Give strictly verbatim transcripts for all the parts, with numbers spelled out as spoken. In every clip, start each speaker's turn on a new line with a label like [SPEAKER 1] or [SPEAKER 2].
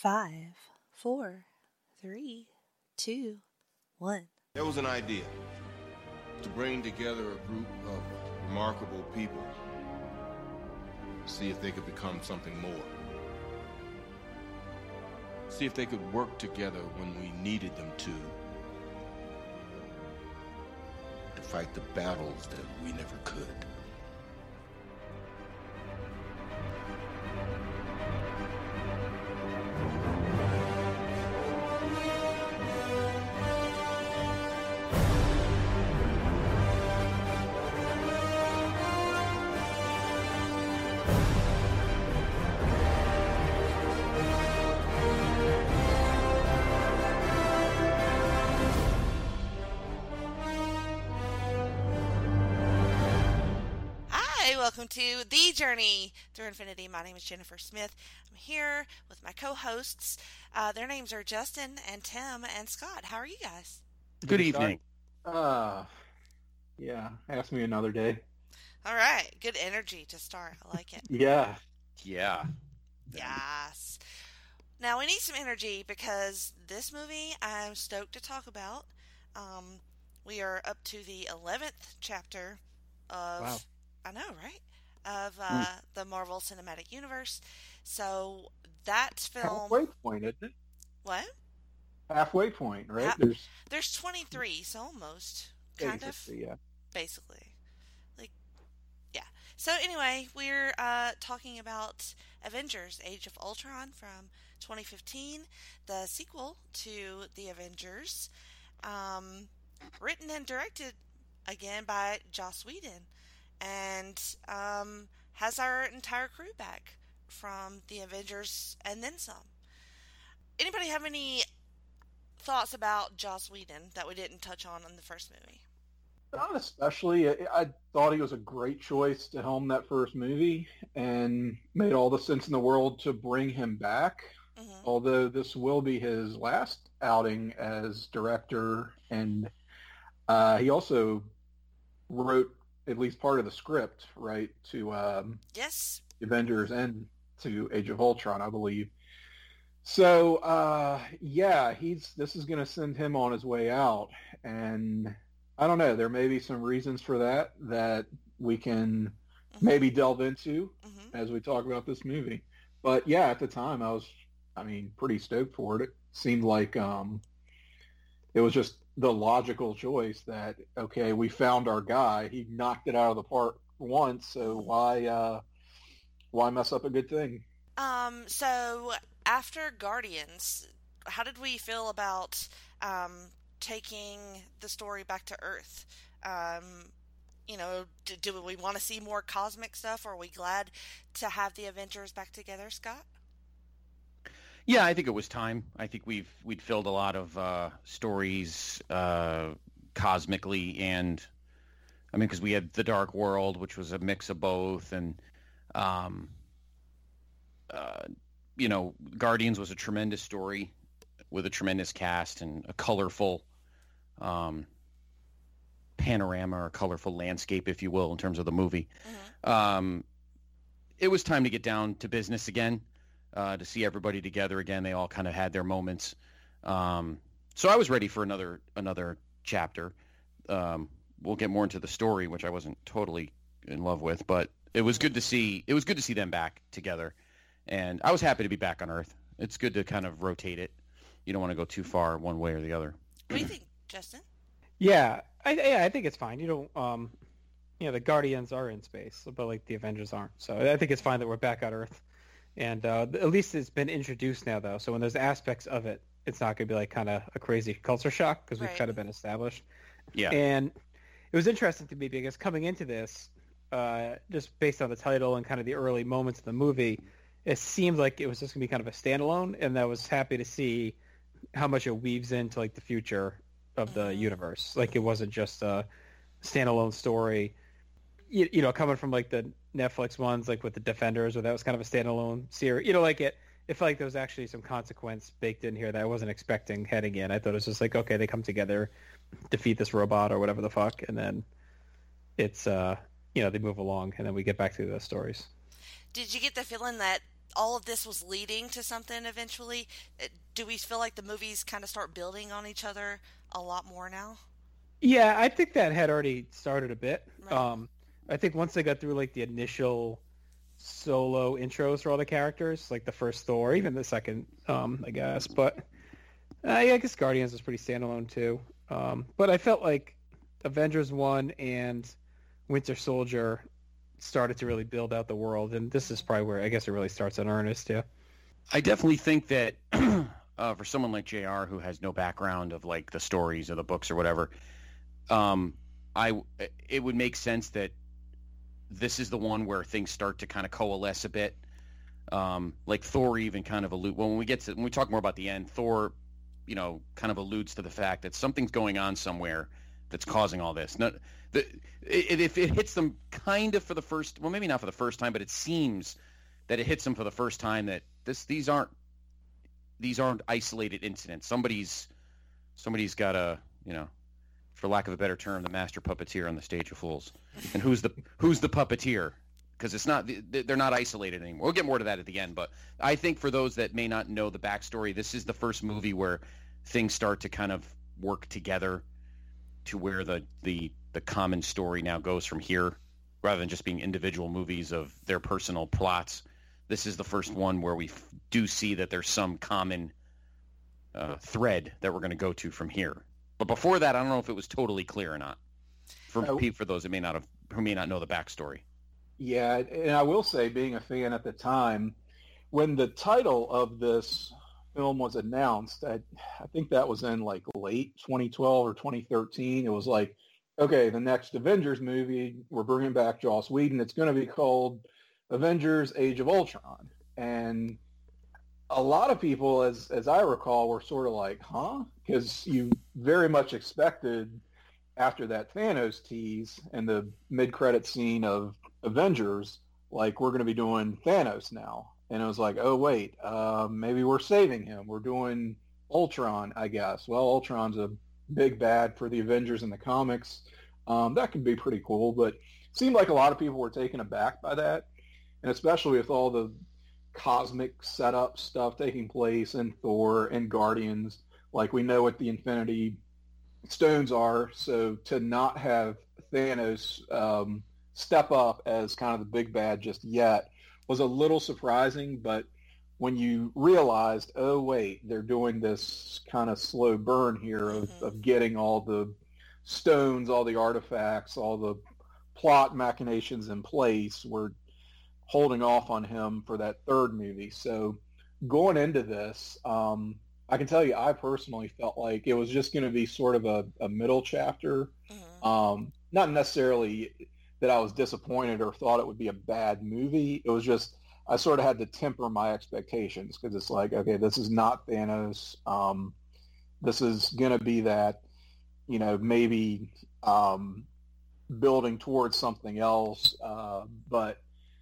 [SPEAKER 1] Five, four, three, two, one.
[SPEAKER 2] There was an idea to bring together a group of remarkable people, see if they could become something more. See if they could work together when we needed them to. To fight the battles that we never could.
[SPEAKER 1] Welcome to The Journey Through Infinity. My name is Jennifer Smith. I'm here with my co-hosts. Uh, their names are Justin and Tim and Scott. How are you guys?
[SPEAKER 3] Good evening.
[SPEAKER 4] Uh, yeah, ask me another day.
[SPEAKER 1] All right. Good energy to start. I like it.
[SPEAKER 4] Yeah.
[SPEAKER 3] Yeah.
[SPEAKER 1] Yes. Now, we need some energy because this movie I'm stoked to talk about. Um, we are up to the eleventh chapter of...
[SPEAKER 4] Wow.
[SPEAKER 1] I know, right? Of uh, mm. the Marvel Cinematic Universe. So that film...
[SPEAKER 4] Halfway point, isn't it?
[SPEAKER 1] What?
[SPEAKER 4] Halfway point, right?
[SPEAKER 1] Ha-
[SPEAKER 4] There's
[SPEAKER 1] there's twenty-three, so almost. Kind of.
[SPEAKER 4] Yeah.
[SPEAKER 1] Basically. Like, yeah. So anyway, we're uh, talking about Avengers Age of Ultron from twenty fifteen, the sequel to The Avengers, um, written and directed, again, by Joss Whedon. And um, has our entire crew back from the Avengers and then some. Anybody have any thoughts about Joss Whedon that we didn't touch on in the first movie?
[SPEAKER 4] Not especially. I, I thought he was a great choice to helm that first movie and made all the sense in the world to bring him back. Mm-hmm. Although this will be his last outing as director. And uh, he also wrote at least part of the script, right, to um,
[SPEAKER 1] yes,
[SPEAKER 4] Avengers and to Age of Ultron, I believe. So, uh, yeah, he's this is going to send him on his way out, and I don't know. There may be some reasons for that that we can mm-hmm. maybe delve into mm-hmm. as we talk about this movie. But yeah, at the time, I was, I mean, pretty stoked for it. It seemed like um, it was just the logical choice that, okay, we found our guy. He knocked it out of the park once, so why uh, why mess up a good thing?
[SPEAKER 1] Um, so after Guardians, how did we feel about um, taking the story back to Earth? Um, you know, do, do we want to see more cosmic stuff, or are we glad to have the Avengers back together, Scott?
[SPEAKER 3] Yeah, I think it was time. I think we've we'd filled a lot of uh, stories uh, cosmically, and I mean, because we had the Dark World, which was a mix of both, and um, uh, you know, Guardians was a tremendous story with a tremendous cast and a colorful um, panorama or colorful landscape, if you will, in terms of the movie. Mm-hmm. Um, it was time to get down to business again. Uh, to see everybody together again. They all kind of had their moments. Um, so I was ready for another another chapter. Um, we'll get more into the story, which I wasn't totally in love with, but it was good to see. It was good to see them back together, and I was happy to be back on Earth. It's good to kind of rotate it. You don't want to go too far one way or the other.
[SPEAKER 1] What do you think, Justin?
[SPEAKER 5] Yeah, I, yeah, I think it's fine. You don't, um, you know, the Guardians are in space, but like the Avengers aren't. So I think it's fine that we're back on Earth. And uh, at least it's been introduced now, though. So when there's aspects of it, it's not going to be like kind of a crazy culture shock because we've
[SPEAKER 1] right.
[SPEAKER 5] kind of been established.
[SPEAKER 3] Yeah.
[SPEAKER 5] And it was interesting to me because coming into this, uh, just based on the title and kind of the early moments of the movie, it seemed like it was just going to be kind of a standalone. And I was happy to see how much it weaves into like the future of the universe. Like it wasn't just a standalone story. You, you know, coming from like the Netflix ones, like with the Defenders, where that was kind of a standalone series. You know, like it, it felt like there was actually some consequence baked in here that I wasn't expecting heading in. I thought it was just like, okay, they come together, defeat this robot or whatever the fuck, and then it's, uh, you know, they move along, and then we get back to those stories.
[SPEAKER 1] Did you get the feeling that all of this was leading to something eventually. Uh, Do we feel like the movies kind of start building on each other a lot more now?
[SPEAKER 5] Yeah, I think that had already started a bit.
[SPEAKER 1] Right.
[SPEAKER 5] Um, I think once they got through like the initial solo intros for all the characters, like the first Thor, even the second, um, I guess. But uh, yeah, I guess Guardians was pretty standalone too. Um, but I felt like Avengers one and Winter Soldier started to really build out the world, and this is probably where I guess it really starts in earnest. Yeah.
[SPEAKER 3] I definitely think that uh, for someone like J R who has no background of like the stories or the books or whatever, um, I it would make sense that this is the one where things start to kind of coalesce a bit. Um, like Thor even kind of allude when we get to when we talk more about the end, Thor, you know, kind of alludes to the fact that something's going on somewhere that's causing all this. Not, the, it, if it hits them kind of for the first, well, maybe not for the first time, but it seems that it hits them for the first time that this these aren't these aren't isolated incidents. Somebody's somebody's got a, you know, for lack of a better term, the master puppeteer on the stage of fools. And who's the who's the puppeteer? Because it's not they're not isolated anymore. We'll get more to that at the end, but I think for those that may not know the backstory, this is the first movie where things start to kind of work together to where the the the common story now goes from here, rather than just being individual movies of their personal plots. This is the first one where we f- do see that there's some common uh, thread that we're going to go to from here. But before that, I don't know if it was totally clear or not. For
[SPEAKER 4] Oh.
[SPEAKER 3] for those that may not have who may not know the backstory.
[SPEAKER 4] Yeah, and I will say, being a fan at the time, when the title of this film was announced, I, I think that was in like late twenty twelve or twenty thirteen. It was like, okay, the next Avengers movie, we're bringing back Joss Whedon. It's going to be called Avengers: Age of Ultron. And a lot of people, as as I recall, were sort of like, huh? Because you very much expected after that Thanos tease and the mid-credit scene of Avengers, like, we're going to be doing Thanos now. And it was like, oh, wait, uh, maybe we're saving him. We're doing Ultron, I guess. Well, Ultron's a big bad for the Avengers in the comics. Um, that could be pretty cool, but it seemed like a lot of people were taken aback by that, and especially with all the cosmic setup stuff taking place in Thor and Guardians. Like, we know what the Infinity Stones are, so to not have Thanos um, step up as kind of the big bad just yet was a little surprising, but when you realized, oh, wait, they're doing this kind of slow burn here of,
[SPEAKER 1] Mm-hmm.
[SPEAKER 4] of getting all the stones, all the artifacts, all the plot machinations in place, we're holding off on him for that third movie. So going into this, um, I can tell you, I personally felt like it was just going to be sort of a, a middle chapter.
[SPEAKER 1] Mhm.
[SPEAKER 4] Um, not necessarily that I was disappointed or thought it would be a bad movie. It was just I sort of had to temper my expectations because it's like, okay, this is not Thanos. Um, this is going to be that, you know, maybe um, building towards something else, uh, but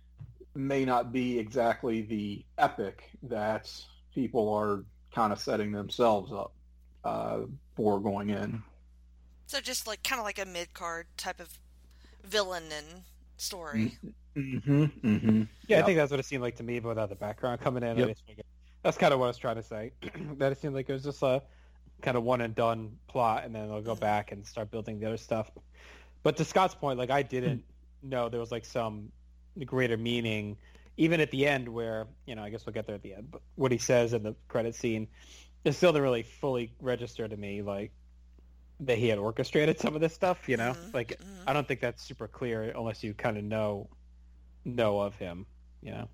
[SPEAKER 4] may not be exactly the epic that people are kind of setting themselves up uh, for going in.
[SPEAKER 1] So just like kind of like a mid-card type of villain and story.
[SPEAKER 4] Mm-hmm. Mm-hmm.
[SPEAKER 5] Yeah,
[SPEAKER 4] Yep.
[SPEAKER 5] I think that's what it seemed like to me, but without the background coming in. I
[SPEAKER 3] Yep.
[SPEAKER 5] just figured- that's kind of what I was trying to say. That it seemed like it was just a kind of one and done plot, and then they'll go back and start building the other stuff. But to Scott's point, like I didn't know there was like some greater meaning, even at the end where, you know, I guess we'll get there at the end, but what he says in the credit scene, it still didn't really fully register to me, like, that he had orchestrated some of this stuff, you know?
[SPEAKER 1] Mhm,
[SPEAKER 5] Like,
[SPEAKER 1] mhm.
[SPEAKER 5] I don't think that's super clear unless you kind of know know of him, you know?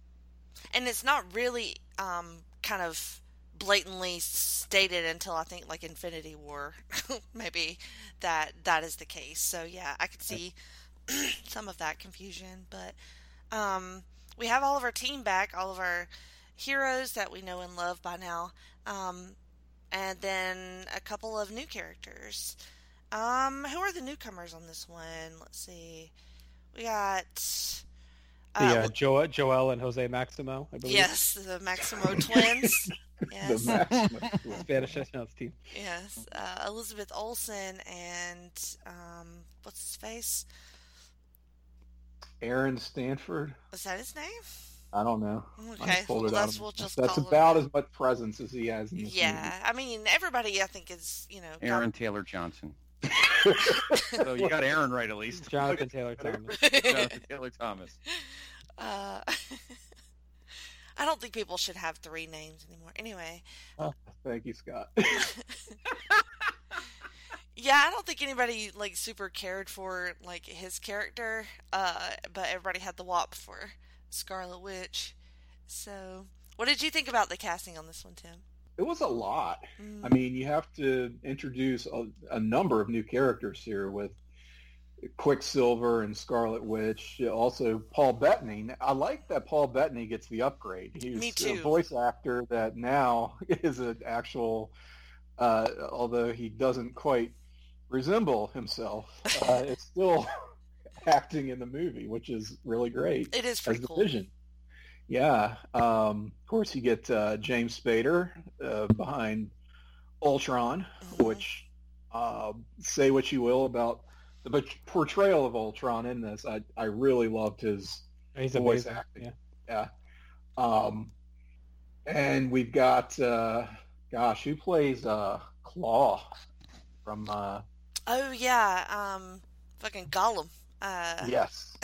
[SPEAKER 1] And it's not really um, kind of blatantly stated until I think like Infinity War, maybe that that is the case. So yeah, I could see some of that confusion, but um, we have all of our team back, all of our heroes that we know and love by now, um, and then a couple of new characters. Um, who are the newcomers on this one? Let's see. We got
[SPEAKER 5] The uh, jo- Joel and Jose Maximo, I believe.
[SPEAKER 1] yes, the Maximo twins. Yes,
[SPEAKER 4] The Maximus.
[SPEAKER 5] Spanish national team.
[SPEAKER 1] yes. Uh, Elizabeth Olsen and um, what's his face?
[SPEAKER 4] Aaron Stanford.
[SPEAKER 1] Was that his name?
[SPEAKER 4] I don't know. I
[SPEAKER 1] Okay,
[SPEAKER 4] just pulled
[SPEAKER 1] well,
[SPEAKER 4] it out
[SPEAKER 1] that's
[SPEAKER 4] of
[SPEAKER 1] we'll
[SPEAKER 4] my-
[SPEAKER 1] just
[SPEAKER 4] That's
[SPEAKER 1] call
[SPEAKER 4] about
[SPEAKER 1] him.
[SPEAKER 4] as much presence as he has in this
[SPEAKER 1] Yeah, I mean, everybody I think is, you know, got-
[SPEAKER 3] Aaron Taylor Johnson.
[SPEAKER 4] movie.
[SPEAKER 3] So you got Aaron right at least.
[SPEAKER 5] Jonathan Taylor Thomas.
[SPEAKER 3] Jonathan Taylor Thomas.
[SPEAKER 1] uh, I don't think people should have three names anymore. Anyway,
[SPEAKER 4] Thank you, Scott.
[SPEAKER 1] yeah, I don't think anybody like super cared for like his character, uh, but everybody had the wop for Scarlet Witch. So, what did you think about the casting on this one, Tim?
[SPEAKER 4] It was a lot.
[SPEAKER 1] Mm.
[SPEAKER 4] I mean, you have to introduce a, a number of new characters here with Quicksilver and Scarlet Witch. Also, Paul Bettany. I like that Paul Bettany gets the upgrade. He's
[SPEAKER 1] Me
[SPEAKER 4] a
[SPEAKER 1] too.
[SPEAKER 4] voice actor that now is an actual, uh, although he doesn't quite resemble himself, uh, is still acting in the movie, which is really great.
[SPEAKER 1] It is
[SPEAKER 4] As
[SPEAKER 1] pretty
[SPEAKER 4] the
[SPEAKER 1] cool.
[SPEAKER 4] Vision. Yeah. Um, of course, you get uh, James Spader uh, behind Ultron,
[SPEAKER 1] Mhm.
[SPEAKER 4] which, uh, say what you will about the but- portrayal of Ultron in this, I, I really loved his
[SPEAKER 5] He's
[SPEAKER 4] voice
[SPEAKER 5] amazing.
[SPEAKER 4] acting.
[SPEAKER 5] Yeah.
[SPEAKER 4] Yeah. Um, and we've got, uh, gosh, who plays uh, Claw from, uh,
[SPEAKER 1] Oh yeah, um, fucking Gollum. Uh,
[SPEAKER 4] yes,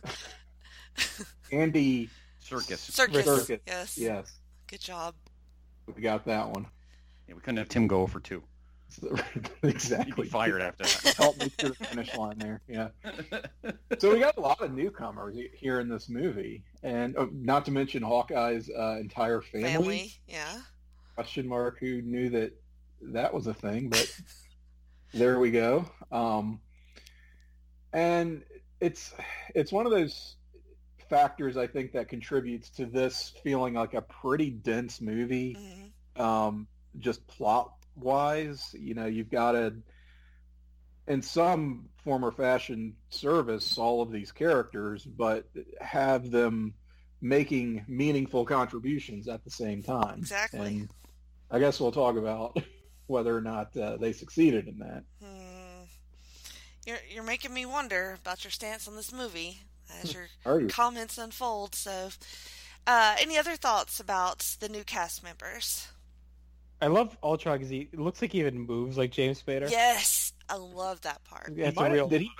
[SPEAKER 4] Andy
[SPEAKER 3] Circus.
[SPEAKER 1] Circus.
[SPEAKER 4] Serkis.
[SPEAKER 1] Yes.
[SPEAKER 4] Yes,
[SPEAKER 1] Good job.
[SPEAKER 4] we got that one.
[SPEAKER 3] Yeah, we couldn't have Tim go for two. He'd
[SPEAKER 4] Exactly.
[SPEAKER 3] be fired after that.
[SPEAKER 4] Help me to the finish line there. Yeah. So we got a lot of newcomers here in this movie, and uh, not to mention Hawkeye's uh, entire family.
[SPEAKER 1] Family. Yeah.
[SPEAKER 4] Question mark? Who knew that that was a thing? But there we go. Um, and it's it's one of those factors I think that contributes to this feeling like a pretty dense movie.
[SPEAKER 1] hmm
[SPEAKER 4] Um, just plot wise, you know, you've got to, in some form or fashion, service all of these characters, but have them making meaningful contributions at the same time.
[SPEAKER 1] Exactly.
[SPEAKER 4] And I guess we'll talk about whether or not uh, they succeeded in that.
[SPEAKER 1] Hmm. You're you're making me wonder about your stance on this movie as your
[SPEAKER 4] Are you?
[SPEAKER 1] comments unfold. So, uh, any other thoughts about the new cast members?
[SPEAKER 5] I love Ultron because he it looks like he even moves like James Spader.
[SPEAKER 1] Yes, I love that part.
[SPEAKER 5] That's
[SPEAKER 4] Might
[SPEAKER 5] a
[SPEAKER 4] have-
[SPEAKER 5] real.
[SPEAKER 4] Did he?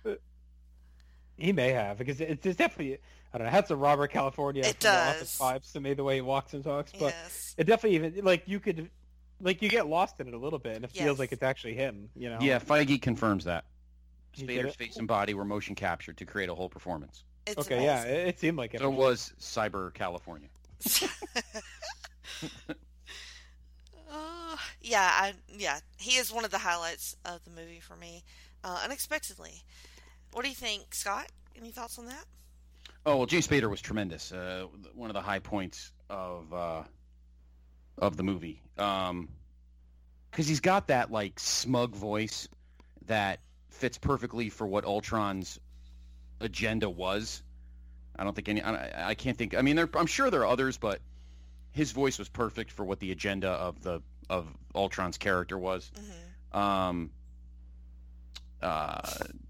[SPEAKER 5] He may have because it's, it's definitely. I don't know. It has some Robert California
[SPEAKER 1] It
[SPEAKER 5] from The Office
[SPEAKER 1] does.
[SPEAKER 5] vibes to me the way he walks and talks, but
[SPEAKER 1] Yes.
[SPEAKER 5] it definitely even like you could like you get lost in it a little bit and it
[SPEAKER 1] Yes.
[SPEAKER 5] feels like it's actually him. You know.
[SPEAKER 3] Yeah, Feige confirms that.
[SPEAKER 5] He did
[SPEAKER 3] Spader's
[SPEAKER 5] it?
[SPEAKER 3] face and body were motion captured to create a whole performance.
[SPEAKER 1] It's
[SPEAKER 5] Okay. Yeah.
[SPEAKER 1] amazing.
[SPEAKER 5] It, it seemed like it.
[SPEAKER 3] So was Cyber California.
[SPEAKER 1] Uh, yeah, I, yeah, he is one of the highlights of the movie for me, uh, unexpectedly. What do you think, Scott? Any thoughts on that?
[SPEAKER 3] Oh well, James Spader was tremendous. Uh, one of the high points of uh, of the movie, because he's got that like smug voice that fits perfectly for what Ultron's agenda was. I don't think any. I, I can't think. I mean, there, I'm sure there are others, but his voice was perfect for what the agenda of the of Ultron's character was.
[SPEAKER 1] Mm-hmm.
[SPEAKER 3] Um, uh,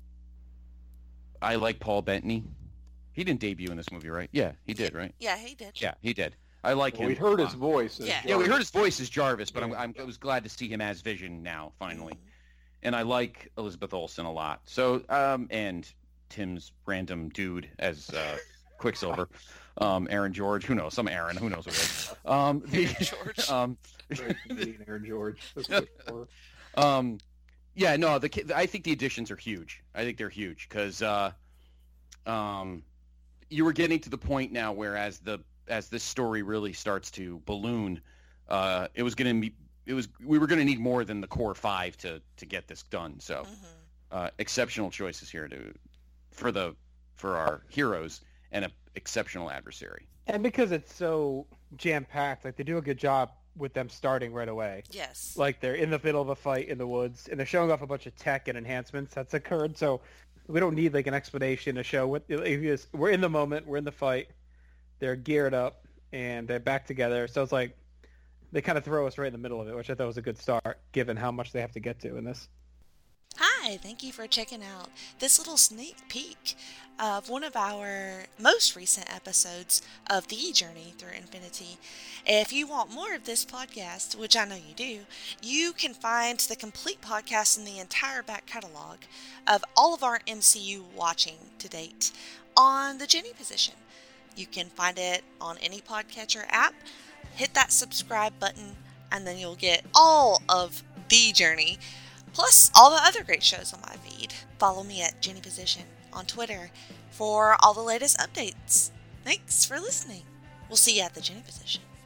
[SPEAKER 3] I like Paul Bettany. He didn't debut in this movie, right? Yeah, he did, right?
[SPEAKER 1] Yeah, he did.
[SPEAKER 3] Yeah, he did. I like
[SPEAKER 4] Well,
[SPEAKER 3] him.
[SPEAKER 4] we heard his
[SPEAKER 3] Uh,
[SPEAKER 4] voice. as
[SPEAKER 1] Yeah.
[SPEAKER 3] Yeah, we
[SPEAKER 4] Jarvis.
[SPEAKER 3] heard his voice as Jarvis, but I'm, I'm, I was glad to see him as Vision now, finally.
[SPEAKER 1] Mhm.
[SPEAKER 3] And I like Elizabeth Olsen a lot. So, um, and Tim's random dude as uh, Quicksilver, um, Aaron George. Who knows? Some Aaron. Who knows what it is? Um, the,
[SPEAKER 1] Aaron George.
[SPEAKER 3] um,
[SPEAKER 4] Great meeting Aaron George. That's what it's for.
[SPEAKER 3] Um, yeah, no, the ki- I think the additions are huge. I think they're huge because uh, um, you were getting to the point now where as the as this story really starts to balloon, uh, it was going to be it was we were going to need more than the core five to to get this done. So
[SPEAKER 1] Mhm.
[SPEAKER 3] uh, exceptional choices here to for the for our heroes and an exceptional adversary.
[SPEAKER 5] And because it's so jam packed, like they do a good job with them starting right away.
[SPEAKER 1] Yes.
[SPEAKER 5] Like they're in the middle of a fight in the woods, and they're showing off a bunch of tech and enhancements that's occurred. So we don't need like an explanation to show what if you just, we're in the moment, we're in the fight, they're geared up, and they're back together. So it's like they kind of throw us right in the middle of it, which I thought was a good start, given how much they have to get to in this.
[SPEAKER 1] Hi. Hi, thank you for checking out this little sneak peek of one of our most recent episodes of The Journey Through Infinity. If you want more of this podcast, which I know you do, you can find the complete podcast in the entire back catalog of all of our M C U watching to date on the Jenny Position. You can find it on any podcatcher app. Hit that subscribe button, and then you'll get all of The Journey, plus all the other great shows on my feed. Follow me at Jenny Position on Twitter for all the latest updates. Thanks for listening. We'll see you at the Jenny Position.